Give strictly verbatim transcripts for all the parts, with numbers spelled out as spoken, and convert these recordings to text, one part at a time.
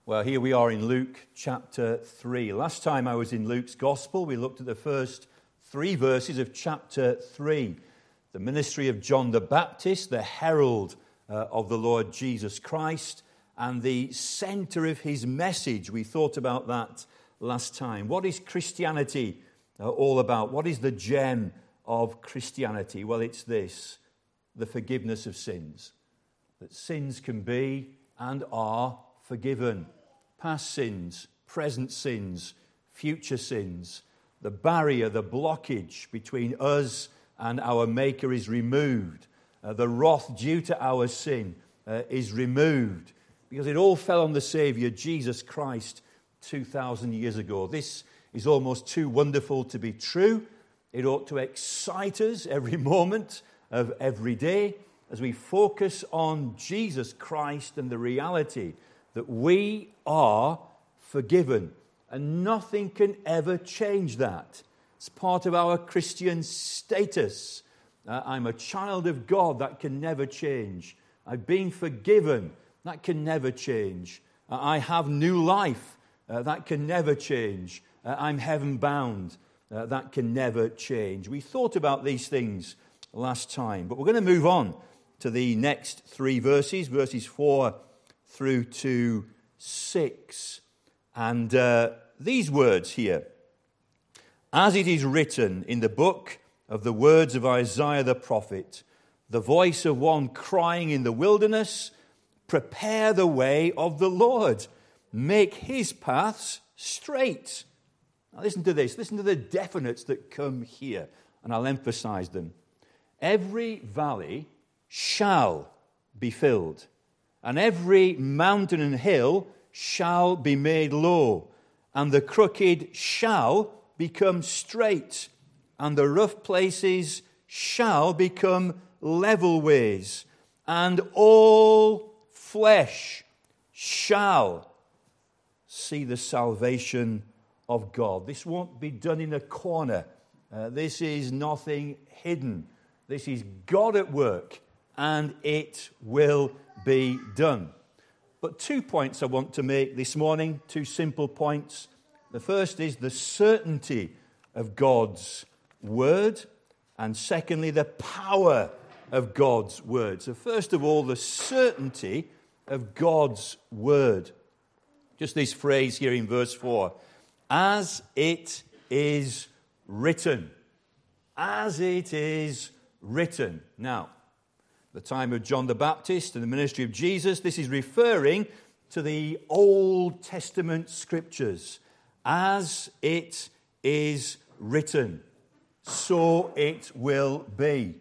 Well, here we are in Luke chapter three. Last time I was in Luke's Gospel, we looked at the first three verses of chapter three. The ministry of John the Baptist, the herald uh, of the Lord Jesus Christ, and the center of his message. We thought about that last time. What is Christianity uh, all about? What is the gem of Christianity? Well, it's this: the forgiveness of sins. That sins can be and are forgiven. Past sins, present sins, future sins. The barrier, the blockage between us and our Maker is removed. Uh, the wrath due to our sin uh, is removed, because it all fell on the Savior, Jesus Christ, two thousand years ago. This is almost too wonderful to be true. It ought to excite us every moment of every day as we focus on Jesus Christ and the reality that we are forgiven, and nothing can ever change that. It's part of our Christian status. Uh, I'm a child of God. That can never change. I've been forgiven. That can never change. Uh, I have new life. Uh, that can never change. Uh, I'm heaven-bound. Uh, that can never change. We thought about these things last time, but we're going to move on to the next three verses, verses four through to six. And uh, these words here: as it is written in the book of the words of Isaiah the prophet, the voice of one crying in the wilderness, prepare the way of the Lord, make his paths straight. Now listen to this, listen to the definites that come here, and I'll emphasize them. Every valley shall be filled, and every mountain and hill shall be made low, and the crooked shall become straight, and the rough places shall become level ways, and all flesh shall see the salvation of God. This won't be done in a corner. Uh, this is nothing hidden. This is God at work, and it will be done. But two points I want to make this morning, two simple points. The first is the certainty of God's word, and secondly, the power of God's word. So first of all, the certainty of God's word. Just this phrase here in verse four: as it is written. As it is written. Now, the time of John the Baptist and the ministry of Jesus, this is referring to the Old Testament scriptures. As it is written, so it will be.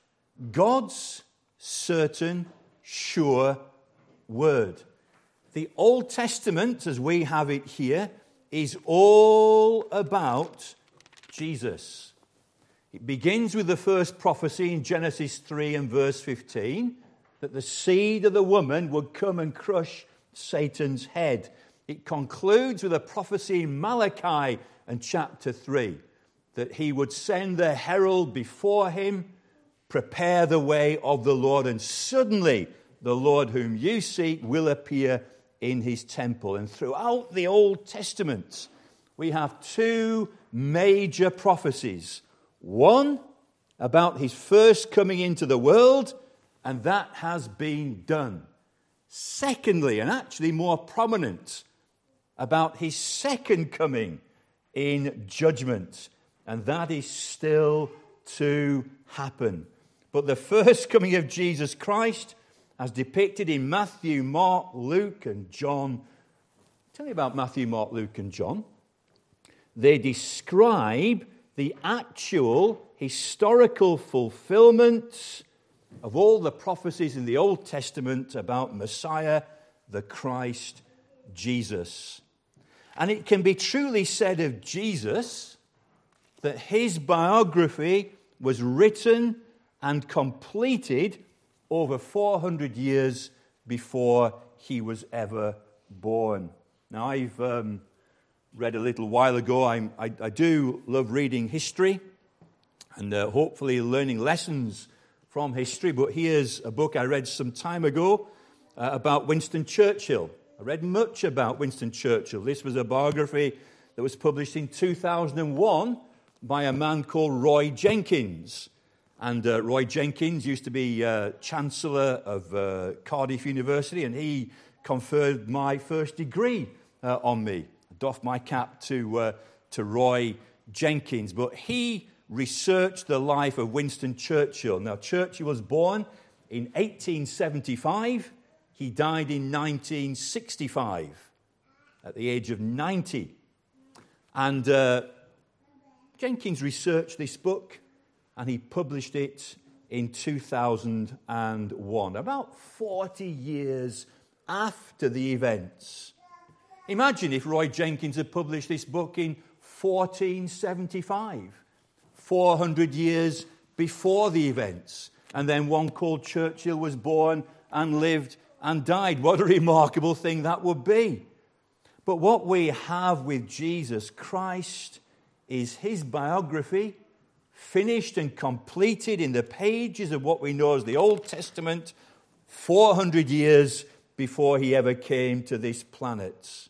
God's certain, sure word. The Old Testament, as we have it here, is all about Jesus. It begins with the first prophecy in Genesis three and verse fifteen, that the seed of the woman would come and crush Satan's head. It concludes with a prophecy in Malachi and chapter three, that he would send the herald before him, prepare the way of the Lord, and suddenly the Lord whom you seek will appear in his temple. And throughout the Old Testament, we have two major prophecies. One about his first coming into the world, and that has been done. Secondly, and actually more prominent, about his second coming in judgment, and that is still to happen. But the first coming of Jesus Christ, as depicted in Matthew, Mark, Luke, and John. Tell me about Matthew, Mark, Luke, and John. They describe the actual historical fulfillment of all the prophecies in the Old Testament about Messiah, the Christ, Jesus. And it can be truly said of Jesus that his biography was written and completed over four hundred years before he was ever born. Now, I've um, read a little while ago, I, I, I do love reading history and uh, hopefully learning lessons from history, but here's a book I read some time ago uh, about Winston Churchill. I read much about Winston Churchill. This was a biography that was published in two thousand one by a man called Roy Jenkins. And uh, Roy Jenkins used to be uh, Chancellor of uh, Cardiff University, and he conferred my first degree uh, on me. I doffed my cap to, uh, to Roy Jenkins, but he researched the life of Winston Churchill. Now, Churchill was born in eighteen seventy-five. He died in nineteen sixty-five at the age of ninety. And uh, Jenkins researched this book, and he published it in two thousand one, about forty years after the events. Imagine if Roy Jenkins had published this book in fourteen seventy-five, four hundred years before the events. And then one called Churchill was born and lived and died. What a remarkable thing that would be. But what we have with Jesus Christ is his biography, finished and completed in the pages of what we know as the Old Testament, four hundred years before he ever came to this planet.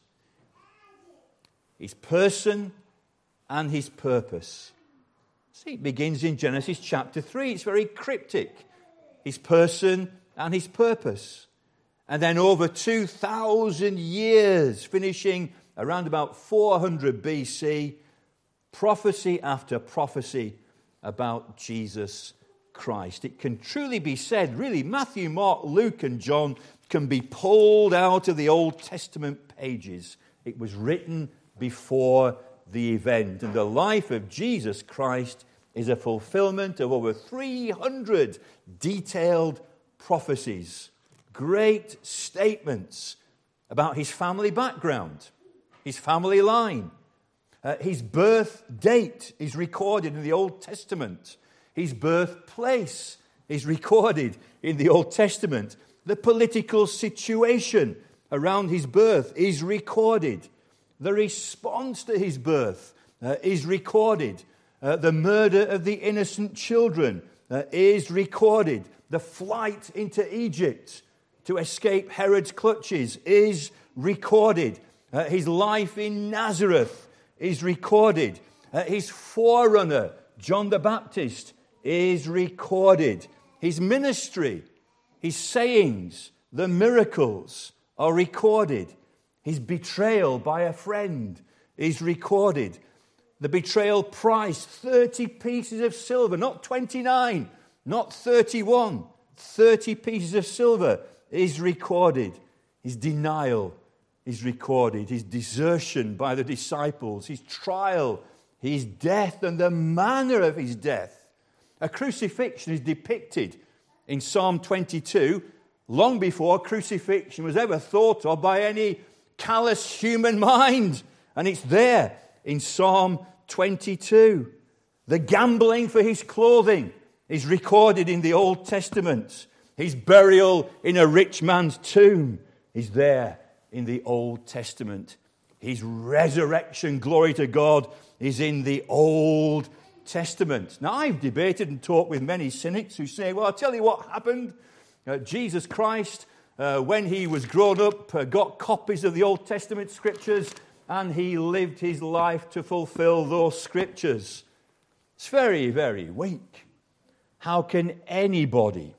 His person and his purpose. See, it begins in Genesis chapter three. It's very cryptic. His person and his purpose. And then over two thousand years, finishing around about four hundred B C, prophecy after prophecy about Jesus Christ. It can truly be said, really, Matthew, Mark, Luke, and John can be pulled out of the Old Testament pages. It was written before the event. And the life of Jesus Christ is a fulfillment of over three hundred detailed prophecies. Great statements about his family background, his family line. Uh, his birth date is recorded in the Old Testament. His birthplace is recorded in the Old Testament. The political situation around his birth is recorded. The response to his birth uh, is recorded. Uh, the murder of the innocent children uh, is recorded. The flight into Egypt to escape Herod's clutches is recorded. Uh, his life in Nazareth is recorded. Uh, his forerunner, John the Baptist, is recorded. His ministry, his sayings, the miracles are recorded. His betrayal by a friend is recorded. The betrayal price, thirty pieces of silver, not twenty-nine, not thirty-one, thirty pieces of silver is recorded. His denial is recorded. His desertion by the disciples, his trial, his death, and the manner of his death. A crucifixion is depicted in Psalm twenty-two, long before crucifixion was ever thought of by any callous human mind. And it's there in Psalm twenty-two. The gambling for his clothing is recorded in the Old Testament. His burial in a rich man's tomb is there in the Old Testament. His resurrection, glory to God, is in the Old Testament. Now, I've debated and talked with many cynics who say, well, I'll tell you what happened. Uh, Jesus Christ, uh, when he was grown up, uh, got copies of the Old Testament scriptures, and he lived his life to fulfill those scriptures. It's very, very weak. How can anybody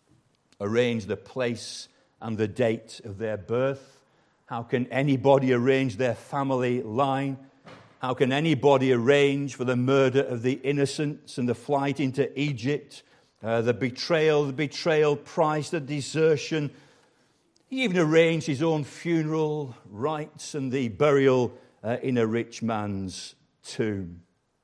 arrange the place and the date of their birth? How can anybody arrange their family line? How can anybody arrange for the murder of the innocents and the flight into Egypt, uh, the betrayal, the betrayal price, the desertion? He even arranged his own funeral rites and the burial uh, in a rich man's tomb.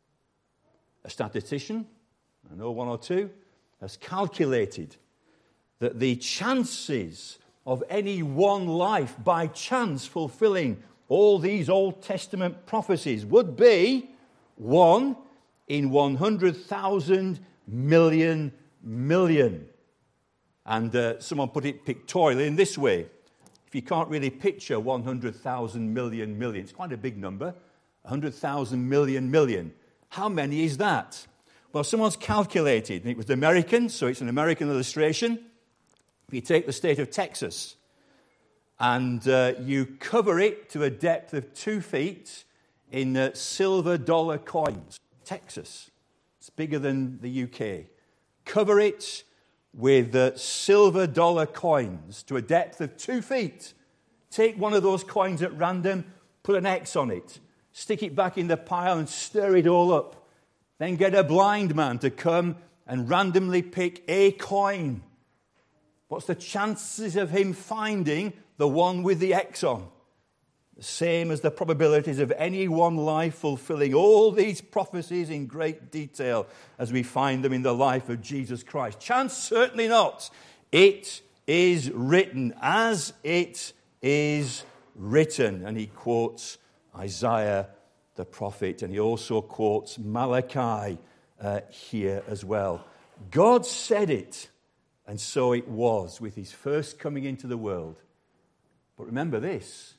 A statistician, I know one or two, has calculated that the chances of any one life by chance fulfilling all these Old Testament prophecies would be one in one hundred thousand million million. And uh, someone put it pictorially in this way. If you can't really picture one hundred thousand million million, it's quite a big number, one hundred thousand million million. How many is that? Well, someone's calculated, and it was American, so it's an American illustration. If you take the state of Texas, and uh, you cover it to a depth of two feet in uh, silver dollar coins. Texas. It's bigger than the U K. Cover it with uh, silver dollar coins to a depth of two feet. Take one of those coins at random, put an X on it, stick it back in the pile and stir it all up. Then get a blind man to come and randomly pick a coin. What's the chances of him finding the one with the X on? The same as the probabilities of any one life fulfilling all these prophecies in great detail as we find them in the life of Jesus Christ. Chance? Certainly not. It is written as it is written. And he quotes Isaiah the prophet, and he also quotes Malachi uh, here as well. God said it, and so it was with his first coming into the world. But remember this,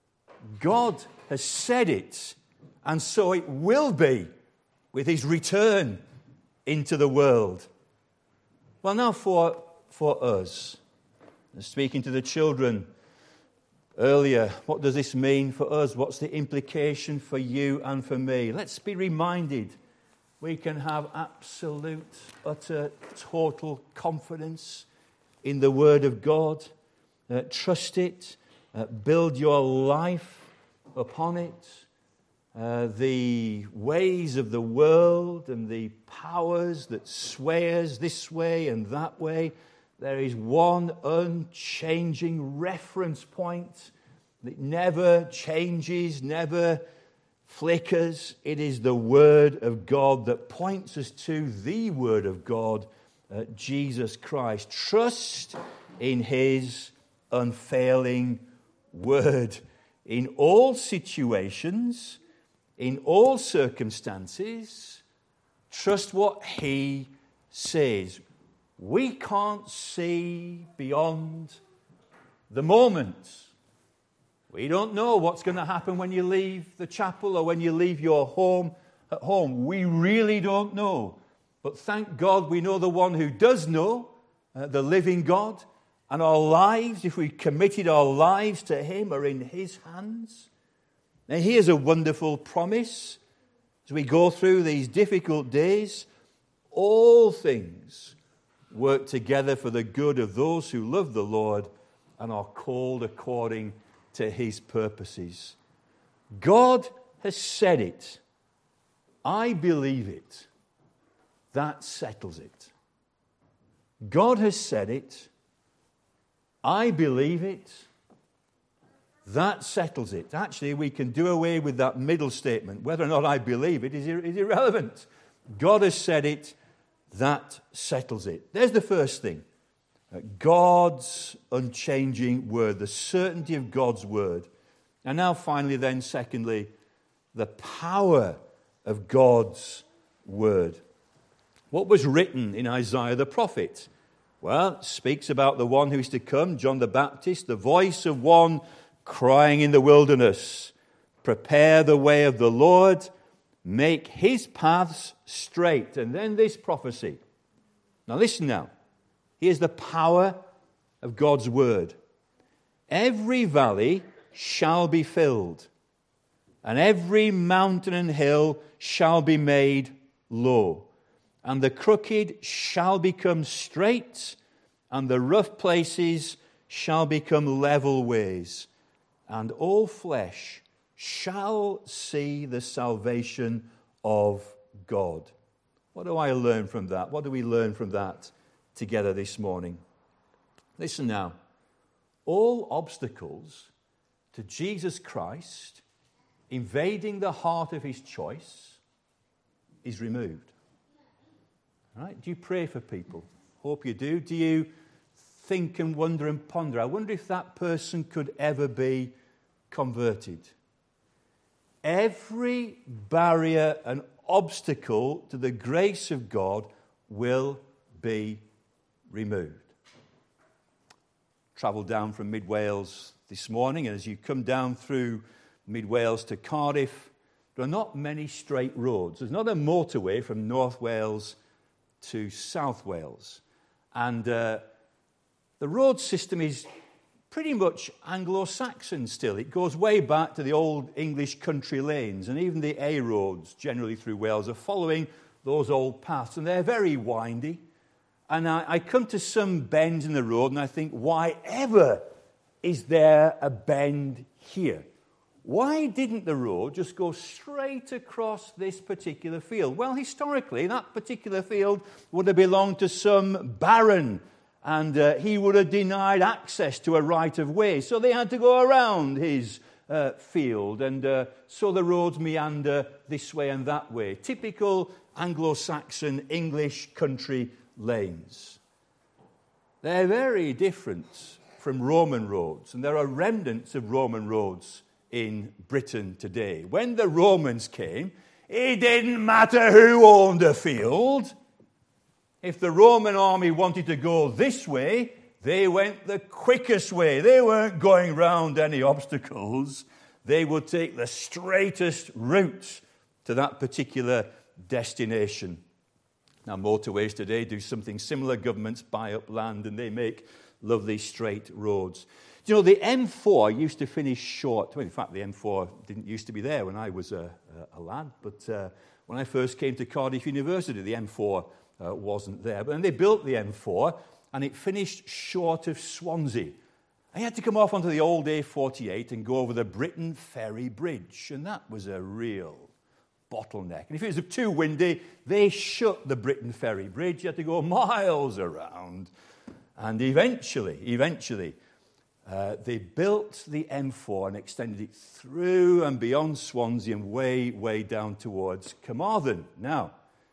God has said it, and so it will be with his return into the world. Well, now for, for us, speaking to the children earlier, what does this mean for us? What's the implication for you and for me? Let's be reminded we can have absolute, utter, total confidence in the Word of God. Uh, trust it. Uh, build your life upon it. Uh, the ways of the world and the powers that sway us this way and that way, there is one unchanging reference point that never changes, never flickers. It is the Word of God that points us to the Word of God, uh, Jesus Christ. Trust in his unfailing Word. In all situations, in all circumstances, trust what he says. We can't see beyond the moment. We don't know what's going to happen when you leave the chapel or when you leave your home at home. We really don't know. But thank God we know the one who does know, uh, the living God. And our lives, if we committed our lives to him, are in his hands. Now here's a wonderful promise. As we go through these difficult days, all things work together for the good of those who love the Lord and are called according to his purposes. God has said it. I believe it. That settles it. God has said it. I believe it. That settles it. Actually, we can do away with that middle statement. Whether or not I believe it is, ir- is irrelevant. God has said it. That settles it. There's the first thing. God's unchanging word, the certainty of God's word. And now finally then, secondly, the power of God's word. What was written in Isaiah the prophet? Well, it speaks about the one who is to come, John the Baptist, the voice of one crying in the wilderness, prepare the way of the Lord, make his paths straight. And then this prophecy. Now listen now. Here's the power of God's word. Every valley shall be filled, and every mountain and hill shall be made low, and the crooked shall become straight, and the rough places shall become level ways, and all flesh shall see the salvation of God. What do I learn from that? What do we learn from that together this morning? Listen now. All obstacles to Jesus Christ invading the heart of his choice is removed. All right? Do you pray for people? Hope you do. Do you think and wonder and ponder? I wonder if that person could ever be converted. Every barrier and obstacle to the grace of God will be removed. Travelled down from Mid Wales this morning, and as you come down through Mid Wales to Cardiff, there are not many straight roads. There's not a motorway from North Wales to South Wales. And uh, the road system is pretty much Anglo-Saxon still. It goes way back to the old English country lanes, and even the A roads generally through Wales are following those old paths, and they're very windy. And I, I come to some bends in the road, and I think, why ever is there a bend here? Why didn't the road just go straight across this particular field? Well, historically, that particular field would have belonged to some baron, and uh, he would have denied access to a right of way. So they had to go around his uh, field, and uh, so the roads meander this way and that way. Typical Anglo-Saxon English country lanes. They're very different from Roman roads, and there are remnants of Roman roads in Britain today. When the Romans came, it didn't matter who owned a field. If the Roman army wanted to go this way, they went the quickest way. They weren't going round any obstacles. They would take the straightest route to that particular destination. Now, motorways today do something similar. Governments buy up land and they make lovely straight roads. You know, the M four used to finish short. Well, in fact, the M four didn't used to be there when I was a, a, a lad. But uh, when I first came to Cardiff University, the M four uh, wasn't there. But then they built the M four, and it finished short of Swansea. I had to come off onto the old A forty-eight and go over the Briton Ferry Bridge. And that was a real bottleneck. And if it was too windy, they shut the Briton Ferry Bridge. You had to go miles around. And eventually, eventually, Uh, they built the M four and extended it through and beyond Swansea and way, way down towards Carmarthen. Now,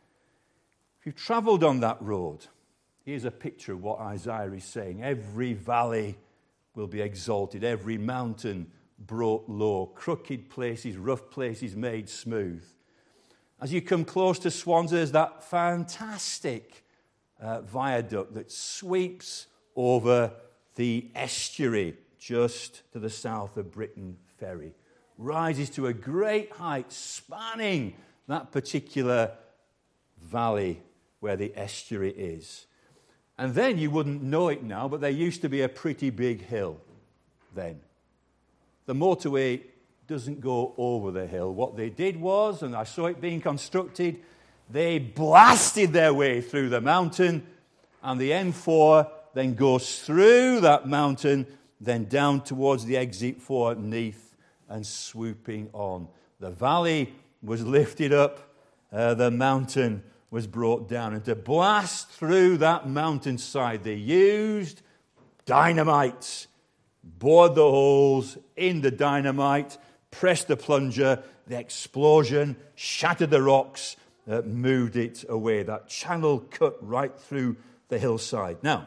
if you've travelled on that road, here's a picture of what Isaiah is saying. Every valley will be exalted, every mountain brought low, crooked places, rough places made smooth. As you come close to Swansea, there's that fantastic uh, viaduct that sweeps over the estuary just to the south of Briton Ferry, rises to a great height, spanning that particular valley where the estuary is. And then you wouldn't know it now, but there used to be a pretty big hill then. The motorway doesn't go over the hill. What they did was, and I saw it being constructed, they blasted their way through the mountain, and the M four then goes through that mountain, then down towards the exit for Neath and swooping on. The valley was lifted up, uh, the mountain was brought down. And to blast through that mountainside, they used dynamite, bored the holes in the dynamite, pressed the plunger, the explosion shattered the rocks, uh, moved it away. That channel cut right through the hillside. Now,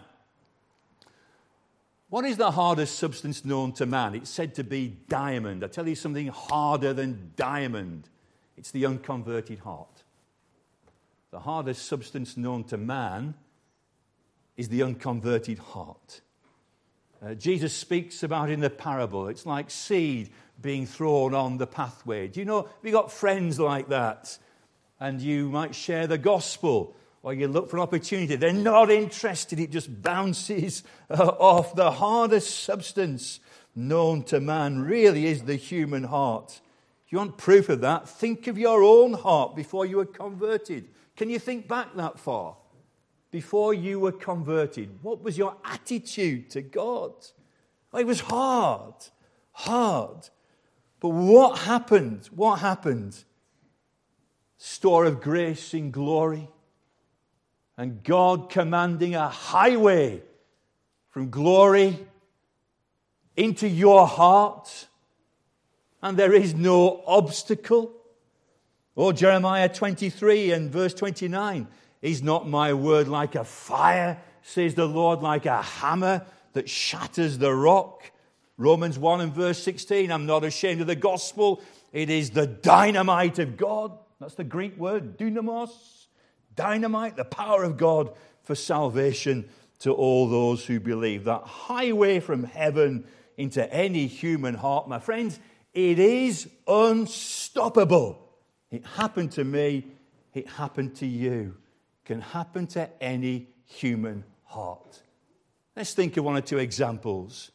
what is the hardest substance known to man? It's said to be diamond. I tell you something harder than diamond. It's the unconverted heart. The hardest substance known to man is the unconverted heart. Uh, Jesus speaks about it in the parable. It's like seed being thrown on the pathway. Do you know, have you got friends like that? And you might share the gospel, or you look for an opportunity. They're not interested. It just bounces uh, off. The hardest substance known to man really is the human heart. If you want proof of that, think of your own heart before you were converted. Can you think back that far? Before you were converted, what was your attitude to God? Well, it was hard, hard. But what happened? What happened? Store of grace in glory. And God commanding a highway from glory into your heart. And there is no obstacle. Oh, Jeremiah twenty-three and verse twenty-nine. Is not my word like a fire, says the Lord, like a hammer that shatters the rock? Romans one and verse sixteen. I'm not ashamed of the gospel. It is the dynamite of God. That's the Greek word, dynamos. Dynamite, the power of God for salvation to all those who believe. That highway from heaven into any human heart, my friends, it is unstoppable. It happened to me. It happened to you. It can happen to any human heart. Let's think of one or two examples.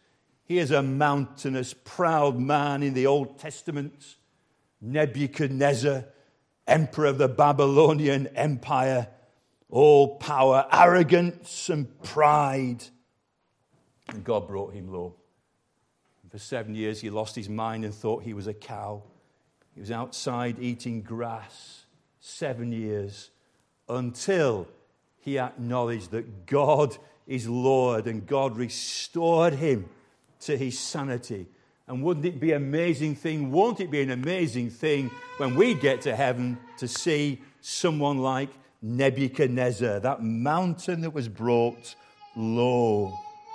Here's a mountainous, proud man in the Old Testament, Nebuchadnezzar, emperor of the Babylonian Empire, all power, arrogance, and pride. And God brought him low. And for seven years, he lost his mind and thought he was a cow. He was outside eating grass seven years until he acknowledged that God is Lord, and God restored him to his sanity. And wouldn't it be an amazing thing, won't it be an amazing thing when we get to heaven to see someone like Nebuchadnezzar, that mountain that was brought low.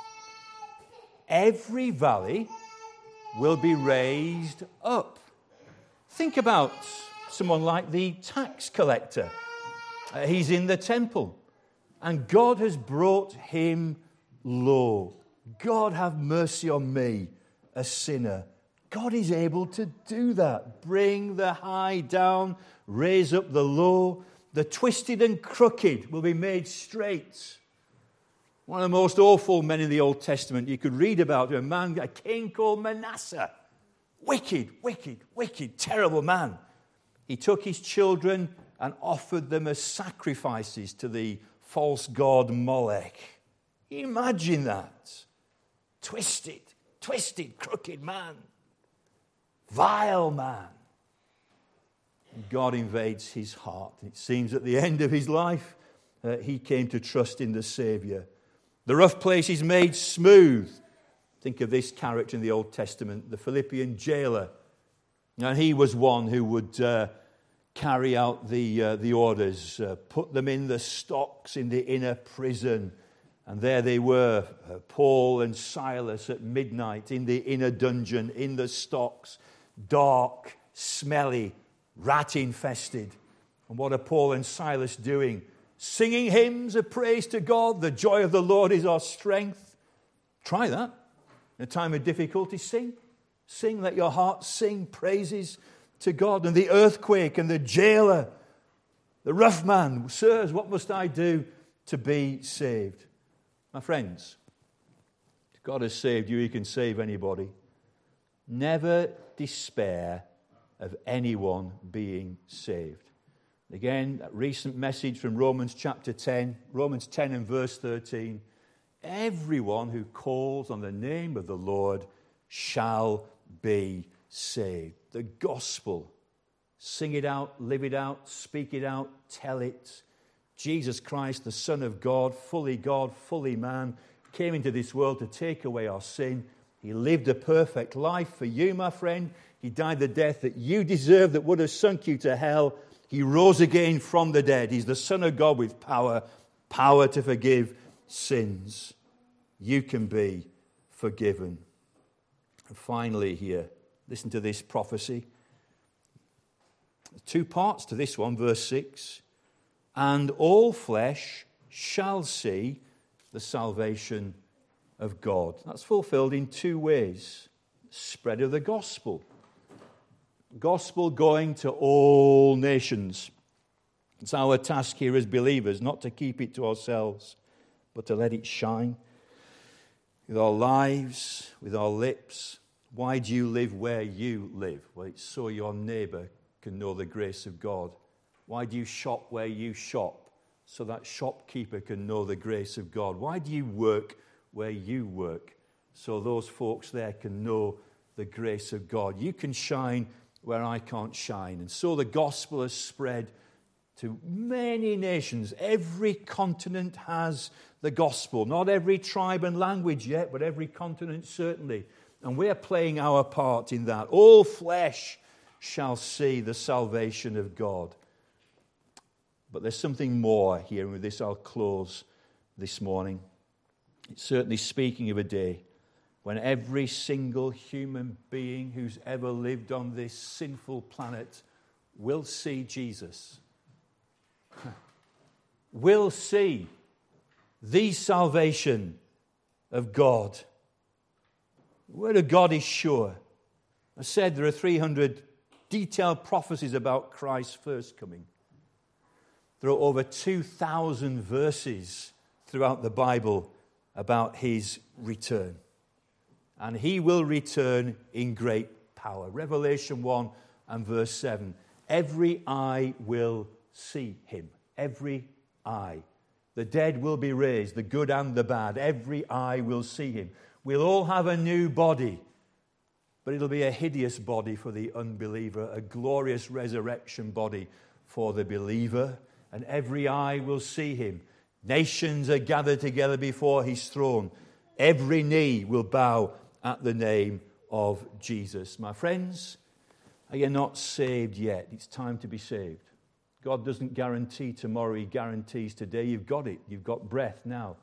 Every valley will be raised up. Think about someone like the tax collector. Uh, he's in the temple, and God has brought him low. God, have mercy on me, a sinner. God is able to do that. Bring the high down, raise up the low. The twisted and crooked will be made straight. One of the most awful men in the Old Testament you could read about, a man, a king called Manasseh. Wicked, wicked, wicked, terrible man. He took his children and offered them as sacrifices to the false god Molech. Can you imagine that? Twisted, twisted, crooked man. Vile man. God invades his heart. It seems at the end of his life, uh, he came to trust in the Savior. The rough place is made smooth. Think of this character in the Old Testament, the Philippian jailer. And he was one who would uh, carry out the, uh, the orders, uh, put them in the stocks in the inner prison. And there they were, uh, Paul and Silas at midnight in the inner dungeon, in the stocks, dark, smelly, rat-infested. And what are Paul and Silas doing? Singing hymns of praise to God. The joy of the Lord is our strength. Try that. In a time of difficulty, sing. Sing, let your heart sing praises to God. And the earthquake and the jailer, the rough man, sirs, what must I do to be saved? My friends, if God has saved you, he can save anybody. Never despair of anyone being saved. Again, that recent message from Romans chapter ten, Romans ten and verse thirteen. Everyone who calls on the name of the Lord shall be saved. The gospel. Sing it out, live it out, speak it out, tell it. Jesus Christ, the Son of God, fully God, fully man, came into this world to take away our sin. He lived a perfect life for you, my friend. He died the death that you deserve, that would have sunk you to hell. He rose again from the dead. He's the Son of God with power, power to forgive sins. You can be forgiven. And finally here, listen to this prophecy. Two parts to this one, verse six. And all flesh shall see the salvation of God. That's fulfilled in two ways. Spread of the gospel. Gospel going to all nations. It's our task here as believers not to keep it to ourselves, but to let it shine with our lives, with our lips. Why do you live where you live? Well, it's so your neighbor can know the grace of God. Why do you shop where you shop? So that shopkeeper can know the grace of God. Why do you work where you work? So those folks there can know the grace of God. You can shine where I can't shine. And so the gospel has spread to many nations. Every continent has the gospel. Not every tribe and language yet, but every continent certainly. And we're playing our part in that. All flesh shall see the salvation of God. But there's something more here, and with this I'll close this morning. It's certainly speaking of a day when every single human being who's ever lived on this sinful planet will see Jesus. Will see the salvation of God. The word of God is sure. I said there are three hundred detailed prophecies about Christ's first coming. There are over two thousand verses throughout the Bible about his return. and he will return in great power. Revelation one and verse seven. Every eye will see him. Every eye. The dead will be raised, the good and the bad. Every eye will see him. We'll all have a new body, but it'll be a hideous body for the unbeliever, a glorious resurrection body for the believer, and every eye will see him. Nations are gathered together before his throne. Every knee will bow at the name of Jesus. My friends, are you not saved yet? It's time to be saved. God doesn't guarantee tomorrow, he guarantees today. You've got it. You've got breath now.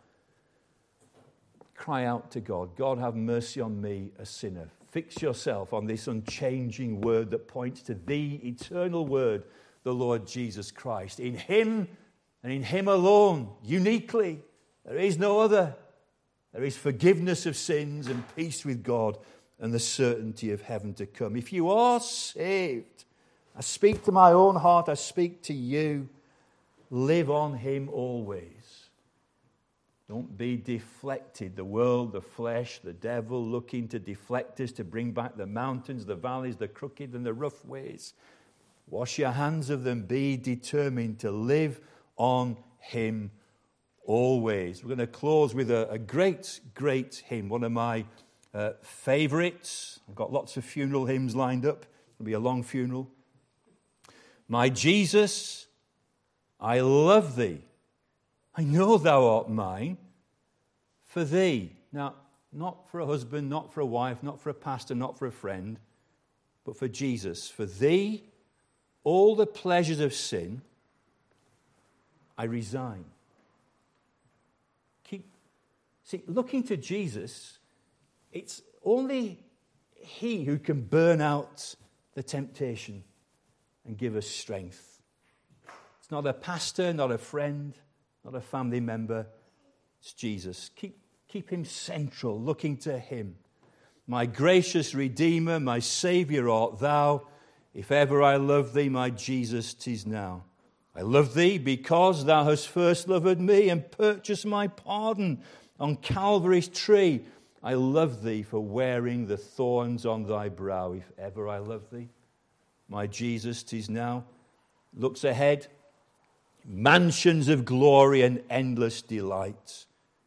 Cry out to God. God, have mercy on me, a sinner. Fix yourself on this unchanging word that points to the eternal word, the Lord Jesus Christ. In him and in him alone, uniquely, there is no other. There is forgiveness of sins and peace with God and the certainty of heaven to come. If you are saved, I speak to my own heart, I speak to you, live on him always. Don't be deflected. The world, the flesh, the devil looking to deflect us, to bring back the mountains, the valleys, the crooked and the rough ways. Wash your hands of them. Be determined to live on him always. We're going to close with a, a great, great hymn, one of my uh, favorites. I've got lots of funeral hymns lined up. It'll be a long funeral. My Jesus, I love thee. I know thou art mine. For thee. Now, not for a husband, not for a wife, not for a pastor, not for a friend, but for Jesus. For thee, all the pleasures of sin, I resign. Keep, see, looking to Jesus, it's only he who can burn out the temptation and give us strength. It's not a pastor, not a friend, not a family member. It's Jesus. Keep, keep him central, looking to him. My gracious Redeemer, my Saviour art thou. If ever I love thee, my Jesus, 'tis now. I love thee because thou hast first loved me and purchased my pardon on Calvary's tree. I love thee for wearing the thorns on thy brow. If ever I love thee, my Jesus, 'tis now. Looks ahead. Mansions of glory and endless delight.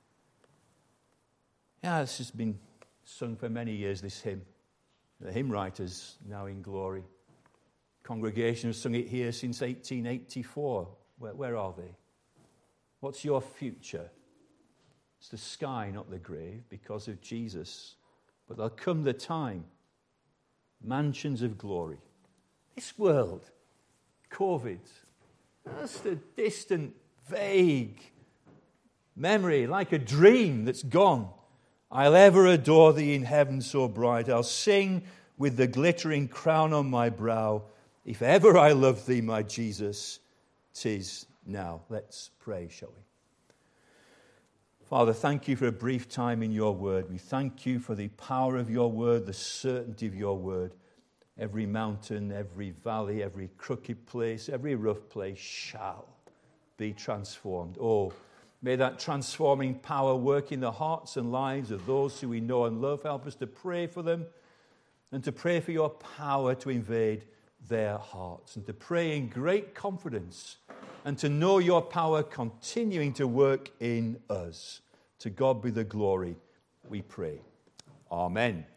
Yeah, this has been sung for many years, this hymn. The hymn writers now in glory. Congregation has sung it here since eighteen eighty-four. Where, where are they? What's your future? It's the sky, not the grave, because of Jesus. But there'll come the time. Mansions of glory. This world, COVID, that's a distant, vague memory, like a dream that's gone. I'll ever adore thee in heaven so bright. I'll sing with the glittering crown on my brow. If ever I love thee, my Jesus, 'tis now. Let's pray, shall we? Father, thank you for a brief time in your word. We thank you for the power of your word, the certainty of your word. Every mountain, every valley, every crooked place, every rough place shall be transformed. Oh, may that transforming power work in the hearts and lives of those who we know and love. Help us to pray for them and to pray for your power to invade their hearts and to pray in great confidence and to know your power continuing to work in us. To God be the glory, we pray. Amen.